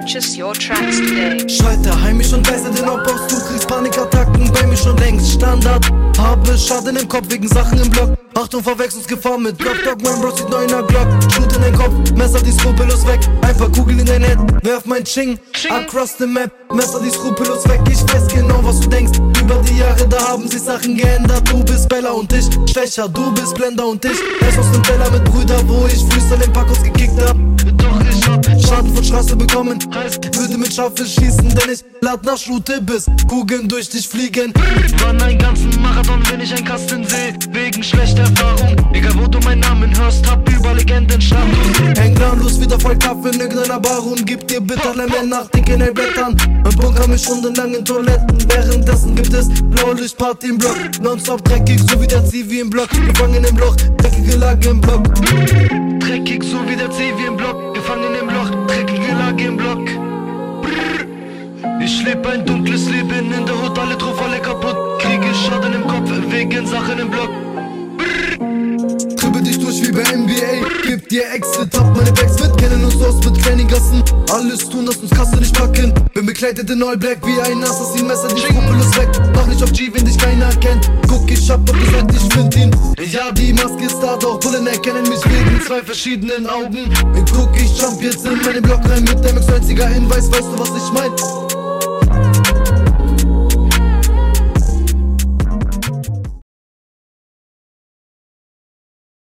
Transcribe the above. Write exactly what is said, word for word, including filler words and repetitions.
Purchase your tracks today. Schalter heimisch und leise den Obbaust, du kriegst Panikattacken bei mir schon längst Standard. Habe Schaden im Kopf wegen Sachen im Block. Achtung, Verwechslungsgefahr mit Glock, Dog, mein Bro sieht neuner Glock. Shoot in den Kopf, Messer die skrupellos weg. Ein paar Kugeln in dein Head, werf mein Ching across the map, Messer die skrupellos weg. Ich weiß genau, was du denkst. Über die Jahre, da haben sich Sachen geändert. Du bist Bella und ich Schwächer, du bist Blender und ich Erst aus dem Teller mit Brüder, wo ich Freestyle in Packos gekickt hab. Doch ich hab Schaden von Straße bekommen, heißt, würde mit Schafe schießen, denn ich lad nach Schlute bis Kugeln durch dich fliegen. Wann einen ganzen Marathon, wenn ich einen Kasten seh, wegen schlechter Erfahrung. Egal wo du meinen Namen hörst, hab über Legenden Status. Häng planlos wieder voll Kaffee in irgendeiner Bar und gib dir bitter Lemon nach den Blättern. Mein Bunker mit stundenlang in Toiletten, währenddessen gibt es Blaulicht-Party im Block. Nonstop dreckig, so wie der Zivi im Block, gefangen im Loch, dreckige Lage im Block. Dreckig, so wie der Zivi im Block, gefangen im Loch, dreckige Lage im Block. Ich leb ein dunkles Leben in der Hut, alle drauf, alle kaputt. Kriege Schaden im Kopf, wegen Sachen im Block. Trippe dich durch wie bei N B A, gib dir Exit, hab meine Bags mit, kennen uns aus mit Traininggassen. Alles tun, dass uns Kasse nicht packen. Bin bekleidet in All Black wie ein Assassin, Messer die skrupellos weg. Mach nicht auf G, wenn dich keiner kennt. Guck, ich hab doch gesagt, ich find ihn. Ja, die Maske ist da, doch Bullen erkennen mich wegen zwei verschiedenen Augen. Und guck, ich jump jetzt in meinen Block rein mit dem X neunziger Hinweis, weißt du, was ich mein?